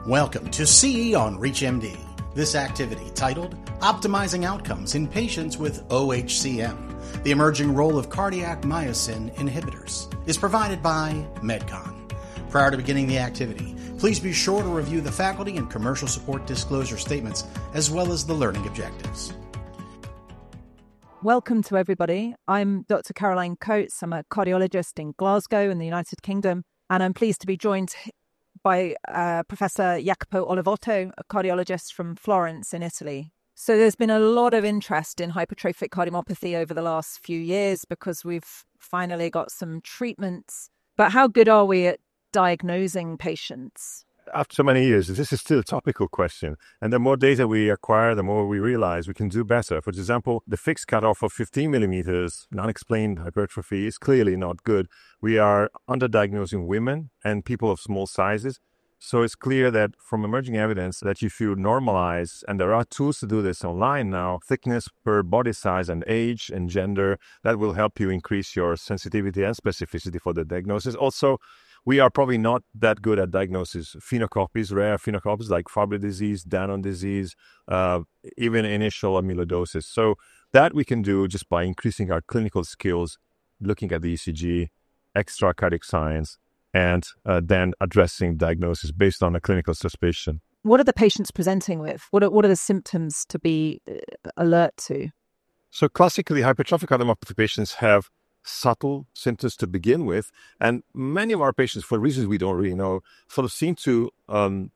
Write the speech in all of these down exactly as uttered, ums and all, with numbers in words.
Welcome to C E on ReachMD. This activity, titled Optimizing Outcomes in Patients with O H C M, the Emerging Role of Cardiac Myosin Inhibitors, is provided by Medcon. Prior to beginning the activity, please be sure to review the faculty and commercial support disclosure statements as well as the learning objectives. Welcome to everybody. I'm Doctor Caroline Coates. I'm a cardiologist in Glasgow in the United Kingdom, and I'm pleased to be joined by uh, Professor Jacopo Olivotto, a cardiologist from Florence in Italy. So there's been a lot of interest in hypertrophic cardiomyopathy over the last few years because we've finally got some treatments. But how good are we at diagnosing patients? After so many years, this is still a topical question. And the more data we acquire, the more we realize we can do better. For example, the fixed cutoff of fifteen millimeters, non-explained hypertrophy, is clearly not good. We are underdiagnosing women and people of small sizes. So it's clear that from emerging evidence that if you normalize, and there are tools to do this online now, thickness per body size and age and gender, that will help you increase your sensitivity and specificity for the diagnosis. Also, we are probably not that good at diagnosis phenocopies, rare phenocopies like Fabry disease, Danon disease, uh, even initial amyloidosis. So that we can do just by increasing our clinical skills, looking at the E C G, extra cardiac science, and uh, then addressing diagnosis based on a clinical suspicion. What are the patients presenting with? What are, what are the symptoms to be alert to? So classically, hypertrophic cardiomyopathy patients have subtle symptoms to begin with, and many of our patients, for reasons we don't really know, sort of seem to um,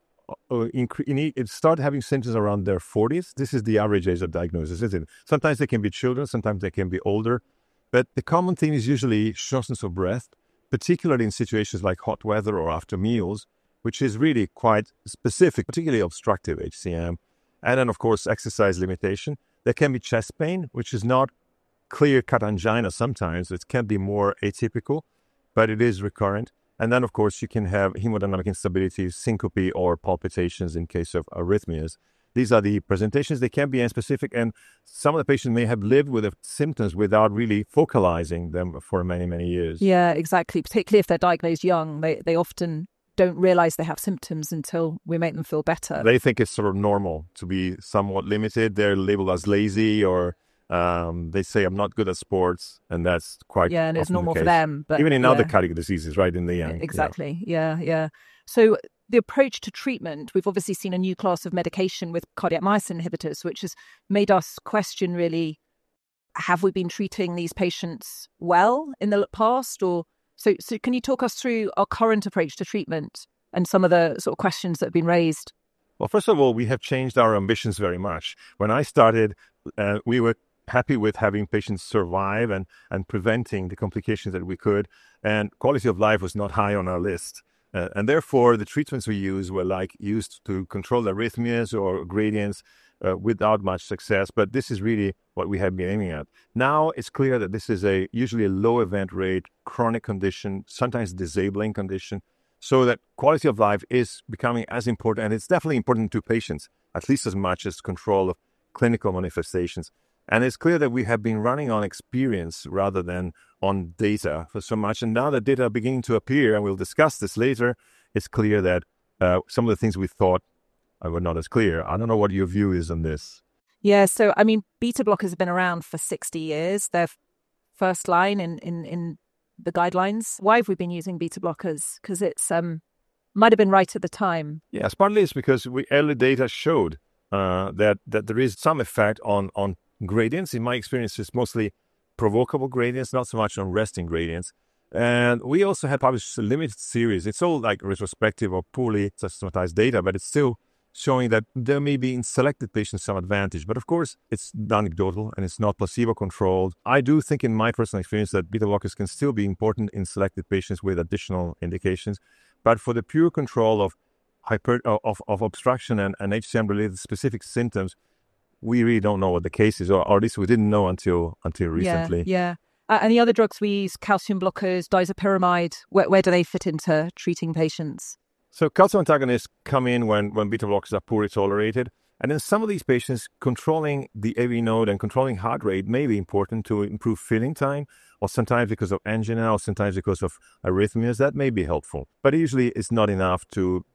incre- start having symptoms around their forties. This is the average age of diagnosis, isn't it? Sometimes they can be children, sometimes they can be older, but the common thing is usually shortness of breath, particularly in situations like hot weather or after meals, which is really quite specific, particularly obstructive H C M. And then, of course, exercise limitation. There can be chest pain, which is not clear-cut angina sometimes. It can be more atypical, but it is recurrent. And then, of course, you can have hemodynamic instability, syncope, or palpitations in case of arrhythmias. These are the presentations. They can be unspecific, and some of the patients may have lived with the symptoms without really focalizing them for many, many years. Yeah, exactly. Particularly if they're diagnosed young, they, they often don't realize they have symptoms until we make them feel better. They think it's sort of normal to be somewhat limited. They're labeled as lazy, or Um, they say I'm not good at sports, and that's quite yeah, and it's normal the for them. But even in yeah. other cardiac diseases, right? In the young, exactly. Yeah. yeah, yeah. So the approach to treatment, we've obviously seen a new class of medication with cardiac myosin inhibitors, which has made us question really: have we been treating these patients well in the past, or so? So can you talk us through our current approach to treatment and some of the sort of questions that have been raised? Well, first of all, we have changed our ambitions very much. When I started, uh, we were happy with having patients survive and, and preventing the complications that we could. And quality of life was not high on our list. Uh, and therefore, the treatments we used were like used to control arrhythmias or gradients uh, without much success. But this is really what we have been aiming at. Now, it's clear that this is a usually a low event rate, chronic condition, sometimes disabling condition, so that quality of life is becoming as important. And it's definitely important to patients, at least as much as control of clinical manifestations. And it's clear that we have been running on experience rather than on data for so much. And now that data are beginning to appear, and we'll discuss this later, it's clear that uh, some of the things we thought uh, were not as clear. I don't know what your view is on this. Yeah, so, I mean, beta blockers have been around for sixty years. They're first line in, in, in the guidelines. Why have we been using beta blockers? Because it's um might have been right at the time. Yes, partly it's because we early data showed uh, that, that there is some effect on on gradients. In my experience, it's mostly provocable gradients, not so much on resting gradients. And we also had published a limited series. It's all like retrospective or poorly systematized data, but it's still showing that there may be in selected patients some advantage. But of course, it's anecdotal and it's not placebo-controlled. I do think in my personal experience that beta blockers can still be important in selected patients with additional indications. But for the pure control of hyper of, of obstruction and, and H C M-related specific symptoms, we really don't know what the case is, or, or at least we didn't know until until recently. Yeah, yeah. Uh, and the other drugs we use, calcium blockers, disopyramide, where, where do they fit into treating patients? So calcium antagonists come in when, when beta blockers are poorly tolerated. And in some of these patients, controlling the A V node and controlling heart rate may be important to improve filling time, or sometimes because of angina, or sometimes because of arrhythmias. That may be helpful. But usually it's not enough to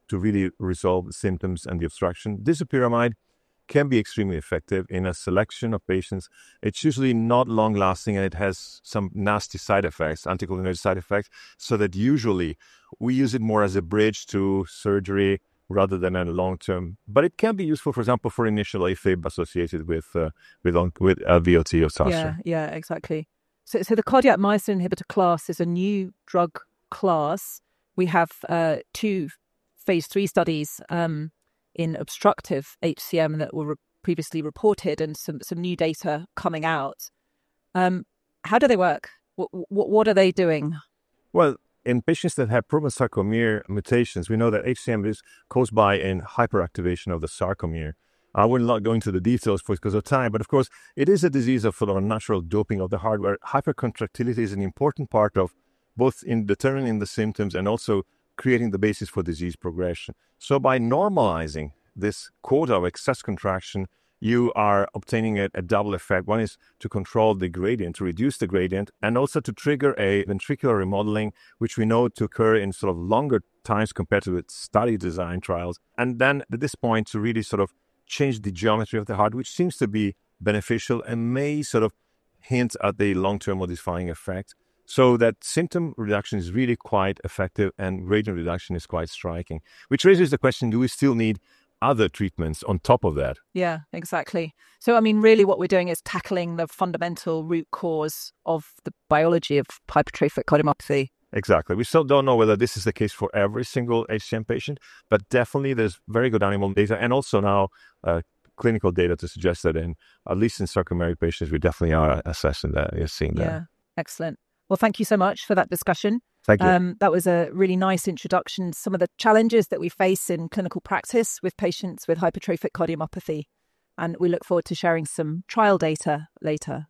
to really resolve the symptoms and the obstruction. Disopyramide can be extremely effective in a selection of patients. It's usually not long-lasting, and it has some nasty side effects, anticholinergic side effects, so that usually we use it more as a bridge to surgery rather than a long-term. But it can be useful, for example, for initial AFib associated with uh, with, on, with L V O T or S A S. Yeah, yeah, exactly. So, so the cardiac myosin inhibitor class is a new drug class. We have uh, two phase three studies um, in obstructive H C M that were re- previously reported, and some, some new data coming out. Um, how do they work? What, what, what are they doing? Well, in patients that have proven sarcomere mutations, we know that H C M is caused by an hyperactivation of the sarcomere. I will not go into the details for because of time, but of course, it is a disease of sort of natural doping of the heart, where hypercontractility is an important part of both in determining the symptoms and also creating the basis for disease progression. So by normalizing this quota of excess contraction, you are obtaining a, a double effect. One is to control the gradient, to reduce the gradient, and also to trigger a ventricular remodeling, which we know to occur in sort of longer times compared to its study design trials. And then at this point, to really sort of change the geometry of the heart, which seems to be beneficial and may sort of hint at the long-term modifying effect. So that symptom reduction is really quite effective, and gradient reduction is quite striking, which raises the question, do we still need other treatments on top of that? Yeah, exactly. So, I mean, really what we're doing is tackling the fundamental root cause of the biology of hypertrophic cardiomyopathy. Exactly. We still don't know whether this is the case for every single H C M patient, but definitely there's very good animal data and also now uh, clinical data to suggest that in, at least in sarcomeric patients, we definitely are assessing that, you're seeing that. Yeah, excellent. Well, thank you so much for that discussion. Thank you. Um, that was a really nice introduction to some of the challenges that we face in clinical practice with patients with hypertrophic cardiomyopathy. And we look forward to sharing some trial data later.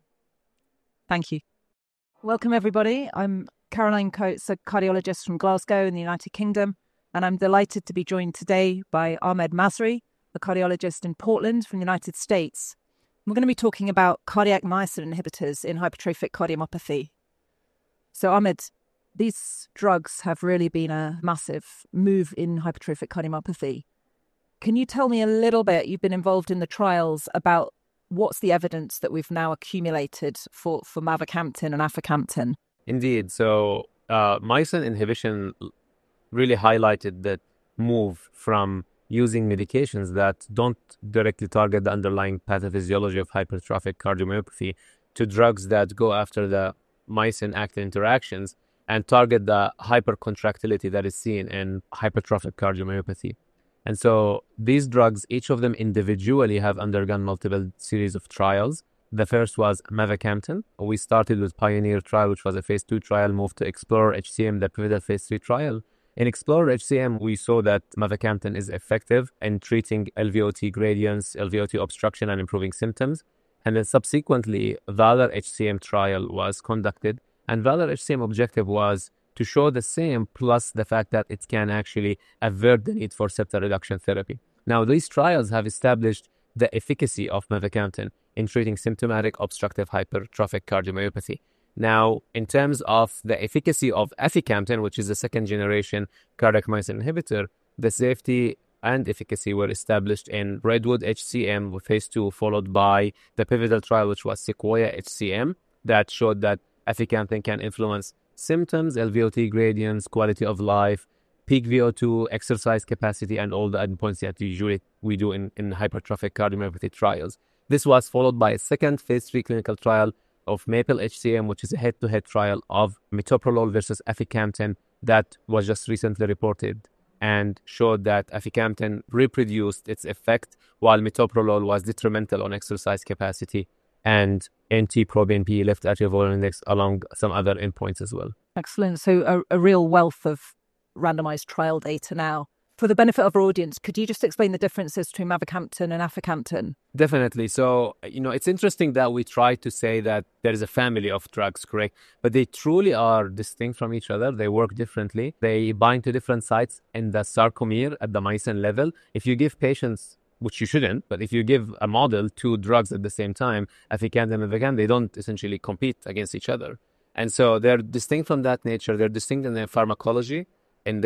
Thank you. Welcome, everybody. I'm Caroline Coates, a cardiologist from Glasgow in the United Kingdom, and I'm delighted to be joined today by Ahmed Masri, a cardiologist in Portland from the United States. We're going to be talking about cardiac myosin inhibitors in hypertrophic cardiomyopathy. So, Ahmed, these drugs have really been a massive move in hypertrophic cardiomyopathy. Can you tell me a little bit, you've been involved in the trials, about what's the evidence that we've now accumulated for, for mavacamten and aficamten? Indeed. So uh, myosin inhibition really highlighted that move from using medications that don't directly target the underlying pathophysiology of hypertrophic cardiomyopathy to drugs that go after the myosin-actin interactions and target the hypercontractility that is seen in hypertrophic cardiomyopathy. And so these drugs, each of them individually have undergone multiple series of trials. The first was mavacamten. We started with Pioneer trial, which was a phase two trial, moved to Explorer H C M, the pivotal phase three trial. In Explorer H C M, we saw that mavacamten is effective in treating L V O T gradients, L V O T obstruction, and improving symptoms. And then subsequently, Valor H C M trial was conducted. And Valor H C M objective was to show the same, plus the fact that it can actually avert the need for septal reduction therapy. Now, these trials have established the efficacy of mavacamten in treating symptomatic obstructive hypertrophic cardiomyopathy. Now, in terms of the efficacy of aficamten, which is a second-generation cardiac myosin inhibitor, the safety and efficacy were established in Redwood H C M with phase two, followed by the pivotal trial, which was Sequoia H C M, that showed that aficamten can influence symptoms, L V O T gradients, quality of life, peak V O two, exercise capacity, and all the endpoints that usually we do in, in hypertrophic cardiomyopathy trials. This was followed by a second phase three clinical trial of Maple H C M, which is a head-to-head trial of metoprolol versus aficamten that was just recently reported and showed that aficamten reproduced its effect while metoprolol was detrimental on exercise capacity and N T-proBNP, left atrial volume index, along some other endpoints as well. Excellent. So a, a real wealth of randomized trial data now. For the benefit of our audience, could you just explain the differences between mavacamten and aficamten? Definitely. So, you know, it's interesting that we try to say that there is a family of drugs, correct? But they truly are distinct from each other. They work differently. They bind to different sites in the sarcomere at the myosin level. If you give patients, which you shouldn't, but if you give a model two drugs at the same time, aficamten and mavacamten, they don't essentially compete against each other. And so they're distinct from that nature. They're distinct in their pharmacology, in their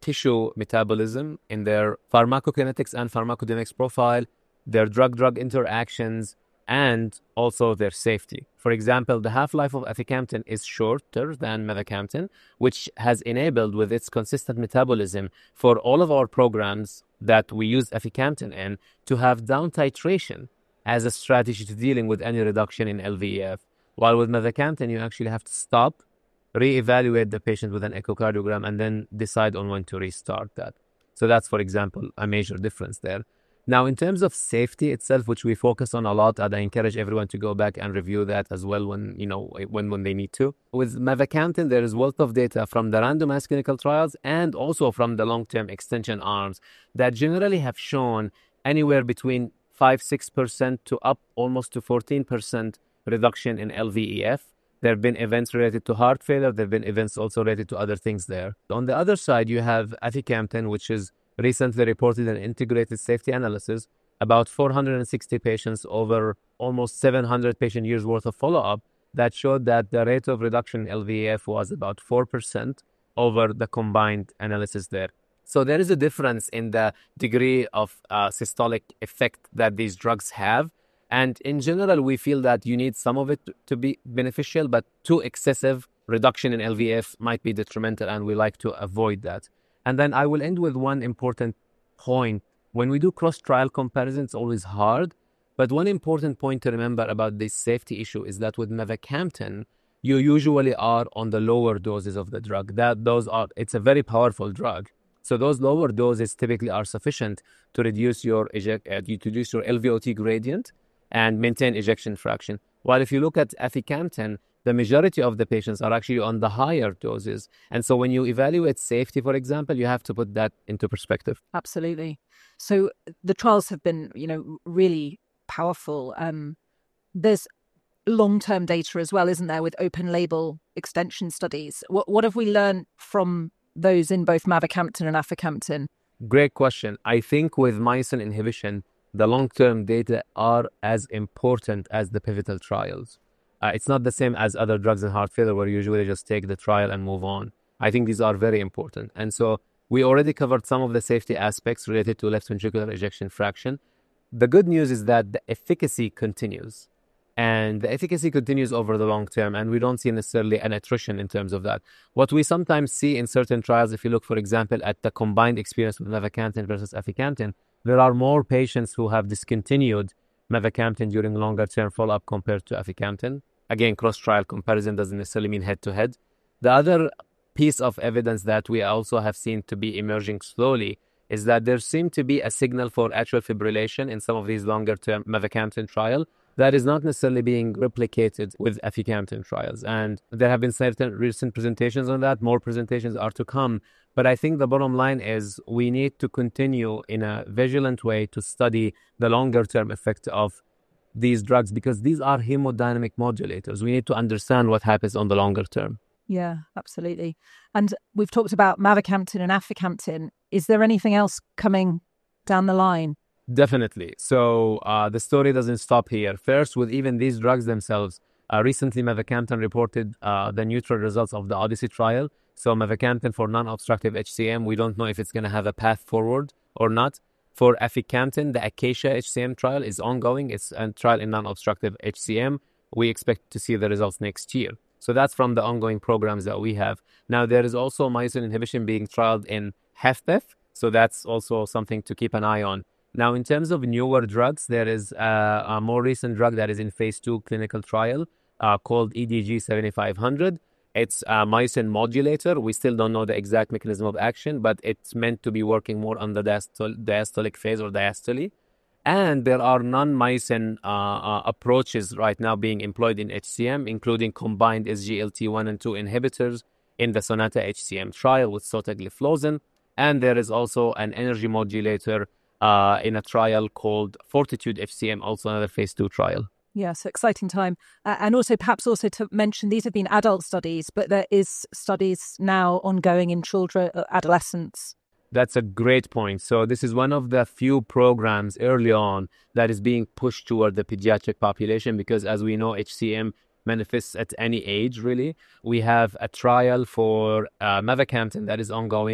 tissue metabolism, in their pharmacokinetics and pharmacodynamics profile, their drug-drug interactions, and also their safety. For example, the half-life of aficamten is shorter than mavacamten, which has enabled with its consistent metabolism for all of our programs that we use aficamten in to have down titration as a strategy to dealing with any reduction in L V E F. While with mavacamten, you actually have to stop, re-evaluate the patient with an echocardiogram, and then decide on when to restart that. So that's, for example, a major difference there. Now, in terms of safety itself, which we focus on a lot, and I encourage everyone to go back and review that as well when, you know, when, when they need to. With mavacamten, there is wealth of data from the randomized clinical trials and also from the long-term extension arms that generally have shown anywhere between five to six percent to up almost to fourteen percent reduction in L V E F. There have been events related to heart failure. There have been events also related to other things there. On the other side, you have aficamten, which is recently reported an integrated safety analysis, about four hundred sixty patients over almost seven hundred patient years worth of follow-up, that showed that the rate of reduction in L V E F was about four percent over the combined analysis there. So there is a difference in the degree of uh, systolic effect that these drugs have. And in general, we feel that you need some of it to be beneficial, but too excessive reduction in L V E F might be detrimental, and we like to avoid that. And then I will end with one important point. When we do cross-trial comparison, it's always hard. But one important point to remember about this safety issue is that with mavacamten, you usually are on the lower doses of the drug. That those are it's a very powerful drug. So those lower doses typically are sufficient to reduce your eject, uh, to reduce your L V O T gradient and maintain ejection fraction. While if you look at aficamten, the majority of the patients are actually on the higher doses. And so when you evaluate safety, for example, you have to put that into perspective. Absolutely. So the trials have been, you know, really powerful. Um, there's long-term data as well, isn't there, with open label extension studies? What, what have we learned from those in both mavacamten and aficamten? Great question. I think with myosin inhibition, the long-term data are as important as the pivotal trials. Uh, it's not the same as other drugs in heart failure where you usually just take the trial and move on. I think these are very important. And so we already covered some of the safety aspects related to left ventricular ejection fraction. The good news is that the efficacy continues. And the efficacy continues over the long term, and we don't see necessarily an attrition in terms of that. What we sometimes see in certain trials, if you look, for example, at the combined experience with mavacamten versus aficamten, there are more patients who have discontinued mavacamten during longer term follow-up compared to aficamten. Again, cross-trial comparison doesn't necessarily mean head-to-head. The other piece of evidence that we also have seen to be emerging slowly is that there seemed to be a signal for atrial fibrillation in some of these longer-term mavacamten trial that is not necessarily being replicated with aficamten trials. And there have been certain recent presentations on that. More presentations are to come. But I think the bottom line is we need to continue in a vigilant way to study the longer-term effect of these drugs, because these are hemodynamic modulators. We need to understand what happens on the longer term. Yeah, absolutely. And we've talked about mavacamten and aficamten. Is there anything else coming down the line? Definitely. So uh, the story doesn't stop here. First, with even these drugs themselves, uh, recently mavacamten reported uh, the neutral results of the Odyssey trial. So mavacamten for non-obstructive H C M, we don't know if it's going to have a path forward or not. For aficamten, the Acacia H C M trial is ongoing. It's a trial in non-obstructive H C M. We expect to see the results next year. So that's from the ongoing programs that we have. Now, there is also myosin inhibition being trialed in HFpEF. So that's also something to keep an eye on. Now, in terms of newer drugs, there is a, a more recent drug that is in phase two clinical trial uh, called E D G seventy-five hundred. It's a myosin modulator. We still don't know the exact mechanism of action, but it's meant to be working more on the diastol- diastolic phase or diastole. And there are non-myosin uh, uh, approaches right now being employed in H C M, including combined S G L T one and two inhibitors in the Sonata H C M trial with sotagliflozin. And there is also an energy modulator uh, in a trial called Fortitude H C M, also another phase two trial. Yes, exciting time. Uh, and also perhaps also to mention, these have been adult studies, but there is studies now ongoing in children, uh, adolescents. That's a great point. So this is one of the few programs early on that is being pushed toward the pediatric population, because as we know, H C M manifests at any age, really. We have a trial for uh, mavacamten that is ongoing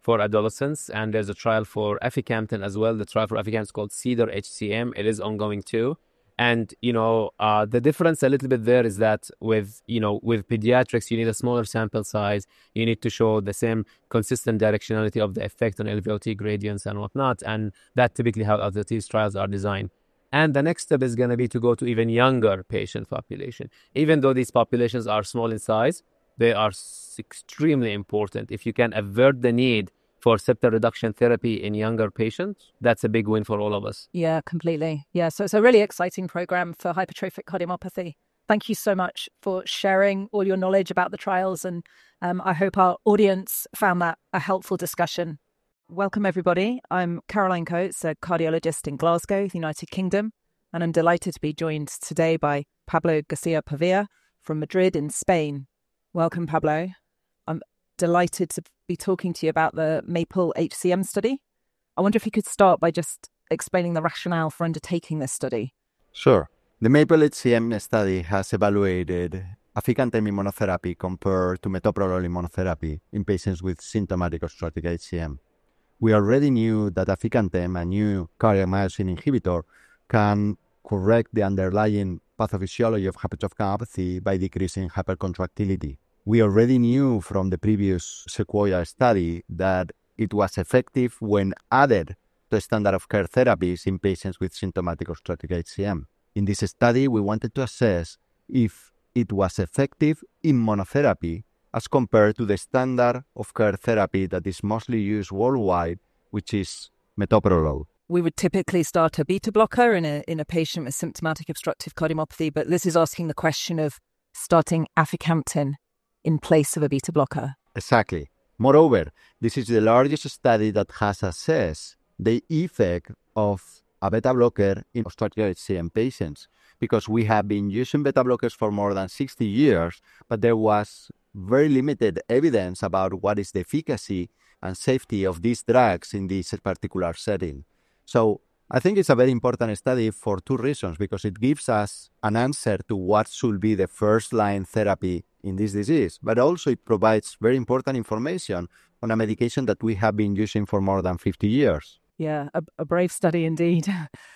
for adolescents, and there's a trial for aficamten as well. The trial for aficamten is called CEDAR H C M. It is ongoing too. And, you know, uh, the difference a little bit there is that with, you know, with pediatrics, you need a smaller sample size. You need to show the same consistent directionality of the effect on L V O T gradients and whatnot. And that's typically how these trials are designed. And the next step is going to be to go to even younger patient population. Even though these populations are small in size, they are extremely important. If you can avert the need for septal reduction therapy in younger patients, that's a big win for all of us. Yeah, completely. Yeah, so it's a really exciting program for hypertrophic cardiomyopathy. Thank you so much for sharing all your knowledge about the trials, and um, I hope our audience found that a helpful discussion. Welcome, everybody. I'm Caroline Coates, a cardiologist in Glasgow, the United Kingdom, and I'm delighted to be joined today by Pablo Garcia-Pavia from Madrid in Spain. Welcome, Pablo. I'm delighted to be talking to you about the MAPLE H C M study. I wonder if you could start by just explaining the rationale for undertaking this study. Sure. The MAPLE H C M study has evaluated aficamten immunotherapy compared to metoprolol immunotherapy in patients with symptomatic obstructive H C M. We already knew that aficamten, a new cardiac myosin inhibitor, can correct the underlying pathophysiology of hypertrophic cardiomyopathy by decreasing hypercontractility. We already knew from the previous Sequoia study that it was effective when added to standard of care therapies in patients with symptomatic obstructive H C M. In this study, we wanted to assess if it was effective in monotherapy as compared to the standard of care therapy that is mostly used worldwide, which is metoprolol. We would typically start a beta blocker in a in a patient with symptomatic obstructive cardiomyopathy, but this is asking the question of starting aficamten in place of a beta blocker. Exactly. Moreover, this is the largest study that has assessed the effect of a beta blocker in obstructive H C M patients, because we have been using beta blockers for more than sixty years, but there was very limited evidence about what is the efficacy and safety of these drugs in this particular setting. So I think it's a very important study for two reasons, because it gives us an answer to what should be the first-line therapy in this disease, but also it provides very important information on a medication that we have been using for more than fifty years. Yeah, a, a brave study indeed.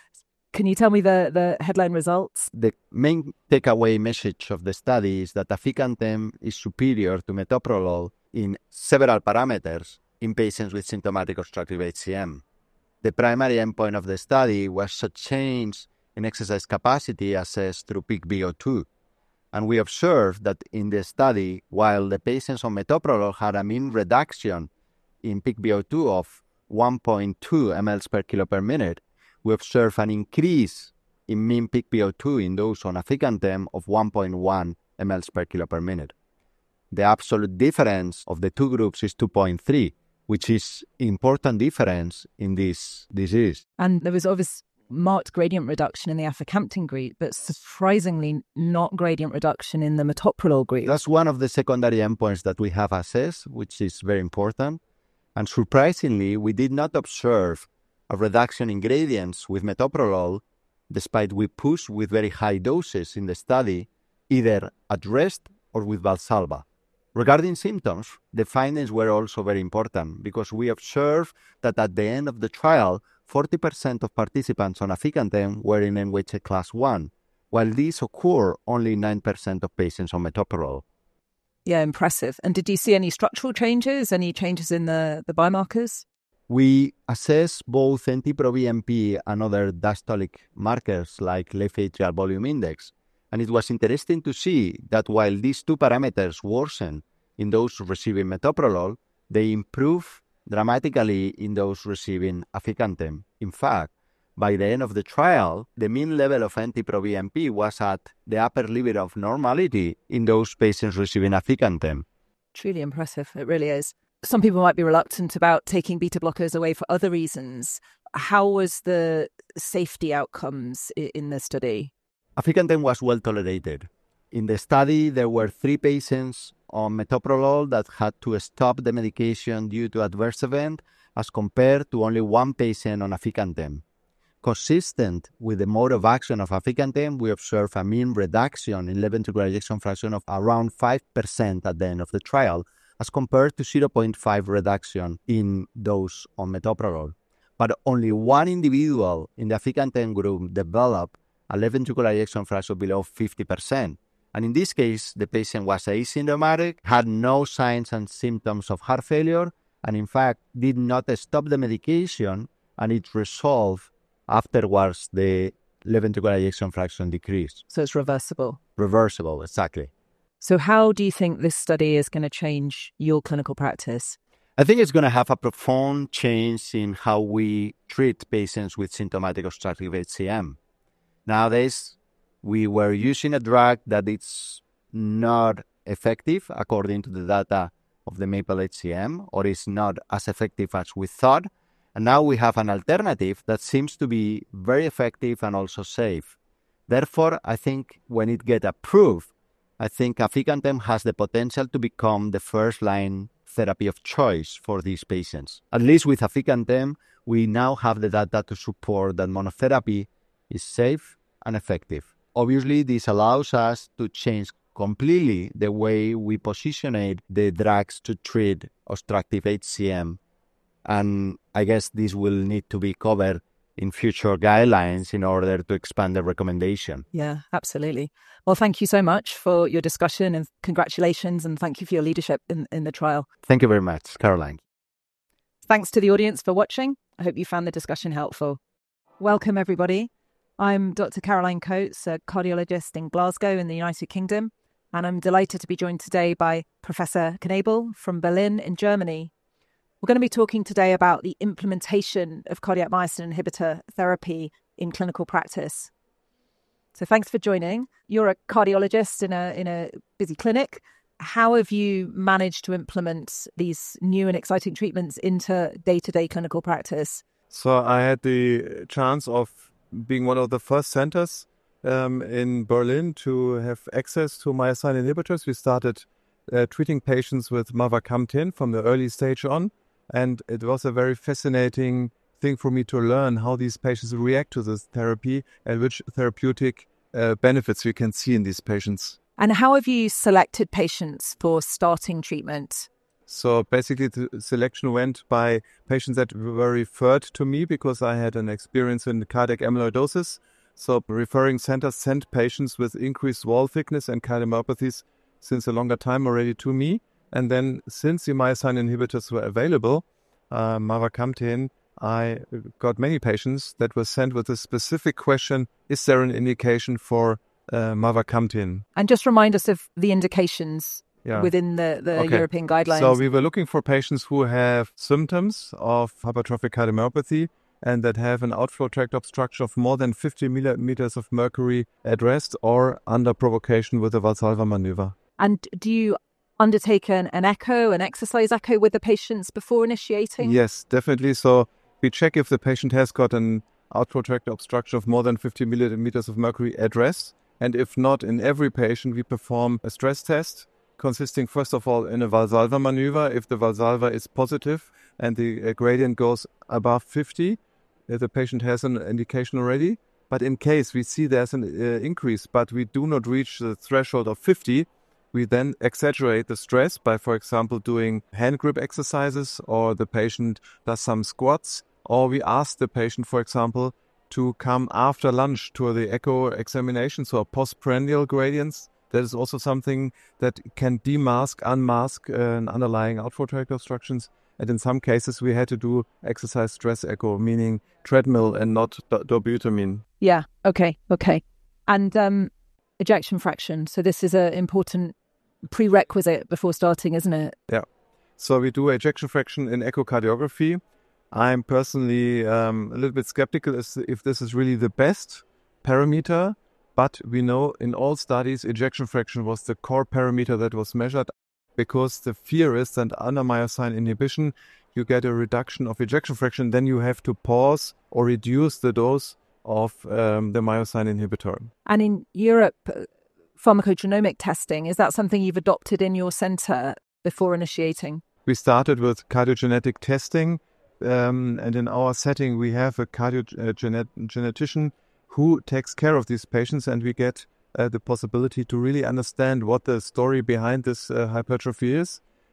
Can you tell me the, the headline results? The main takeaway message of the study is that aficamten is superior to metoprolol in several parameters in patients with symptomatic obstructive H C M. The primary endpoint of the study was a change in exercise capacity assessed through peak V O two. And we observed that in the study, while the patients on metoprolol had a mean reduction in peak V O two of one point two milliliters per kilo per minute, we observed an increase in mean peak V O two in those on aficamten of one point one milliliters per kilo per minute. The absolute difference of the two groups is two point three, which is important difference in this disease. And there was obvious marked gradient reduction in the aficamten group, but surprisingly not gradient reduction in the metoprolol group. That's one of the secondary endpoints that we have assessed, which is very important. And surprisingly, we did not observe a reduction in gradients with metoprolol, despite we pushed with very high doses in the study, either at rest or with Valsalva. Regarding symptoms, the findings were also very important, because we observed that at the end of the trial, forty percent of participants on aficamten were in N Y H A class one, while these occur only in nine percent of patients on metoprolol. Yeah, impressive. And did you see any structural changes, any changes in the, the biomarkers? We assess both N T pro B N P and other diastolic markers like left atrial volume index. And it was interesting to see that while these two parameters worsen in those receiving metoprolol, they improve dramatically in those receiving aficamten. In fact, by the end of the trial, the mean level of N T pro B N P was at the upper limit of normality in those patients receiving aficamten. Truly impressive. It really is. Some people might be reluctant about taking beta blockers away for other reasons. How was the safety outcomes in the study? Aficamten was well tolerated. In the study, there were three patients on metoprolol that had to stop the medication due to adverse event, as compared to only one patient on aficamten. Consistent with the mode of action of aficamten, we observed a mean reduction in left ventricular ejection fraction of around five percent at the end of the trial, as compared to zero point five reduction in dose on metoprolol. But only one individual in the aficamten group developed a left ventricular ejection fraction below fifty percent. And in this case, the patient was asymptomatic, had no signs and symptoms of heart failure, and in fact did not stop the medication, and it resolved afterwards. The left ventricular ejection fraction decreased. So it's reversible. Reversible, exactly. So how do you think this study is going to change your clinical practice? I think it's going to have a profound change in how we treat patients with symptomatic obstructive H C M. Nowadays, we were using a drug that it's not effective according to the data of the MAPLE H C M, or is not as effective as we thought. And now we have an alternative that seems to be very effective and also safe. Therefore, I think when it gets approved, I think aficamten has the potential to become the first-line therapy of choice for these patients. At least with aficamten, we now have the data to support that monotherapy is safe and effective. Obviously, this allows us to change completely the way we position the drugs to treat obstructive H C M. And I guess this will need to be covered in future guidelines in order to expand the recommendation. Yeah, absolutely. Well, thank you so much for your discussion, and congratulations, and thank you for your leadership in, in the trial. Thank you very much, Caroline. Thanks to the audience for watching. I hope you found the discussion helpful. Welcome, everybody. I'm Doctor Caroline Coates, a cardiologist in Glasgow in the United Kingdom, and I'm delighted to be joined today by Professor Knebel from Berlin in Germany. We're going to be talking today about the implementation of cardiac myosin inhibitor therapy in clinical practice. So thanks for joining. You're a cardiologist in a in a busy clinic. How have you managed to implement these new and exciting treatments into day-to-day clinical practice? So I had the chance of being one of the first centers um, in Berlin to have access to myosin inhibitors. We started uh, treating patients with mavacamten from the early stage on. And it was a very fascinating thing for me to learn how these patients react to this therapy and which therapeutic uh, benefits we can see in these patients. And how have you selected patients for starting treatment? So basically the selection went by patients that were referred to me because I had an experience in cardiac amyloidosis. So referring centers sent patients with increased wall thickness and cardiomyopathies since a longer time already to me. And then since the myosin inhibitors were available, uh, mavacamten, I got many patients that were sent with a specific question, is there an indication for uh, mavacamten? And just remind us of the indications yeah. within the, the okay. European guidelines. So we were looking for patients who have symptoms of hypertrophic cardiomyopathy and that have an outflow tract obstruction of more than fifty millimeters of mercury at rest or under provocation with a Valsalva maneuver. And do you undertake an, an echo, an exercise echo with the patients before initiating? Yes, definitely. So we check if the patient has got an outflow tract obstruction of more than fifty millimeters of mercury at rest. And if not, in every patient, we perform a stress test consisting, first of all, in a Valsalva maneuver. If the Valsalva is positive and the gradient goes above fifty, the patient has an indication already. But in case we see there's an uh, increase, but we do not reach the threshold of fifty, we then exaggerate the stress by, for example, doing hand grip exercises, or the patient does some squats, or we ask the patient, for example, to come after lunch to the echo examination, so postprandial gradients. That is also something that can demask, unmask uh, an underlying outflow tract obstructions. And in some cases, we had to do exercise stress echo, meaning treadmill and not dobutamine. Yeah, okay, okay. And um, ejection fraction. So this is an important prerequisite before starting, isn't it? Yeah. So we do ejection fraction in echocardiography. I'm personally um, a little bit skeptical as if this is really the best parameter, but we know in all studies ejection fraction was the core parameter that was measured, because the fear is that under myosin inhibition you get a reduction of ejection fraction, then you have to pause or reduce the dose of um, the myosin inhibitor. And in Europe, pharmacogenomic testing, is that something you've adopted in your center before initiating? We started with cardiogenetic testing, um, and in our setting we have a cardiogenetician who takes care of these patients, and we get uh, the possibility to really understand what the story behind this uh, hypertrophy is.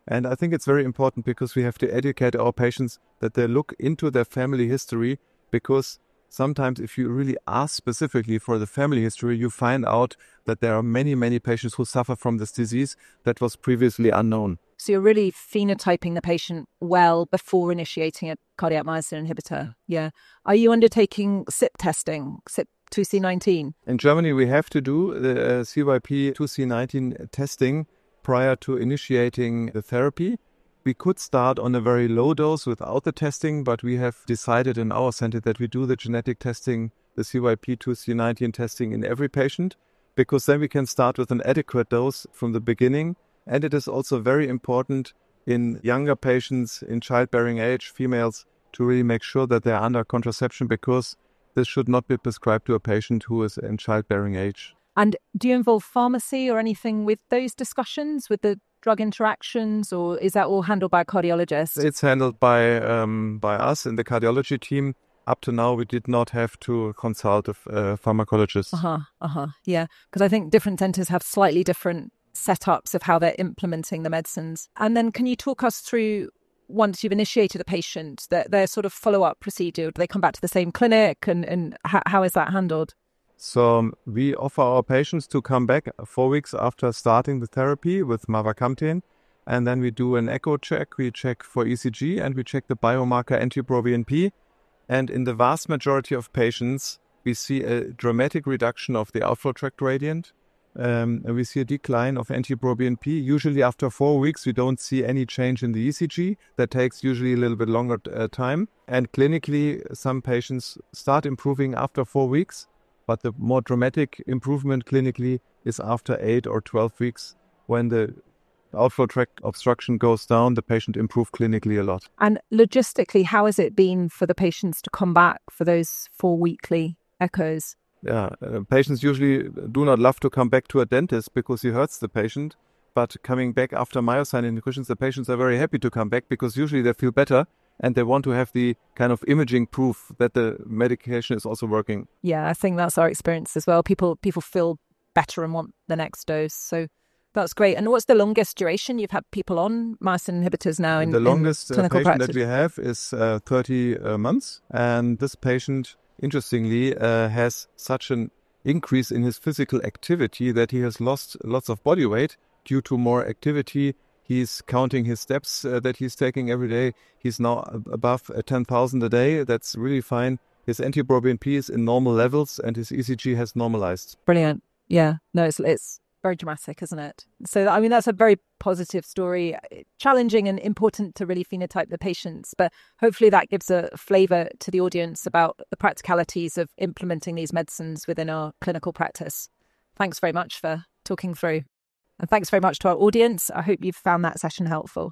And I think it's very important because we have to educate our patients that they look into their family history, because sometimes if you really ask specifically for the family history, you find out that there are many, many patients who suffer from this disease that was previously unknown. So you're really phenotyping the patient well before initiating a cardiac myosin inhibitor. Yeah. Are you undertaking C Y P testing, C Y P two C nineteen? In Germany, we have to do the uh, C Y P two C nineteen testing prior to initiating the therapy. We could start on a very low dose without the testing, but we have decided in our center that we do the genetic testing, the C Y P two C nineteen testing in every patient, because then we can start with an adequate dose from the beginning. And it is also very important in younger patients, in childbearing age, females, to really make sure that they're under contraception, because this should not be prescribed to a patient who is in childbearing age. And do you involve pharmacy or anything with those discussions, with the drug interactions, or is that all handled by a cardiologist? It's handled by um, by us in the cardiology team. Up to now, we did not have to consult a uh, pharmacologist. Uh-huh, uh-huh, yeah. Because I think different centres have slightly different setups of how they're implementing the medicines. And then can you talk us through, once you've initiated a patient, their, their sort of follow-up procedure? Do they come back to the same clinic, and, and how, how is that handled? So um, we offer our patients to come back four weeks after starting the therapy with mavacamten, and then we do an echo check, we check for E C G, and we check the biomarker NT-proBNP. And in the vast majority of patients, we see a dramatic reduction of the outflow tract gradient. Um, and we see a decline of NT-proBNP. Usually after four weeks, we don't see any change in the E C G. That takes usually a little bit longer uh, time. And clinically, some patients start improving after four weeks, but the more dramatic improvement clinically is after eight or twelve weeks. When the outflow tract obstruction goes down, the patient improves clinically a lot. And logistically, how has it been for the patients to come back for those four weekly echoes? Yeah, uh, patients usually do not love to come back to a dentist because he hurts the patient. But coming back after myosin inhibitions, the patients are very happy to come back because usually they feel better and they want to have the kind of imaging proof that the medication is also working. Yeah, I think that's our experience as well. People people feel better and want the next dose. So that's great. And what's the longest duration you've had people on myosin inhibitors now in, the longest in clinical uh, patient practice? that we have is uh, thirty uh, months. And this patient, interestingly, uh, has such an increase in his physical activity that he has lost lots of body weight due to more activity. He's counting his steps uh, that he's taking every day. He's now above uh, ten thousand a day. That's really fine. His NT-proBNP is in normal levels and his E C G has normalized. Brilliant. Yeah. No, it's it's very dramatic, isn't it? So, I mean, that's a very positive story. Challenging and important to really phenotype the patients, but hopefully that gives a flavour to the audience about the practicalities of implementing these medicines within our clinical practice. Thanks very much for talking through. And thanks very much to our audience. I hope you've found that session helpful.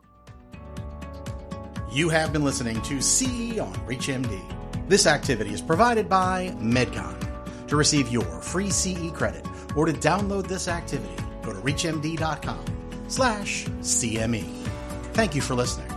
You have been listening to C E on ReachMD. This activity is provided by Medcon. To receive your free C E credit or to download this activity, go to reachmd.com slash CME. Thank you for listening.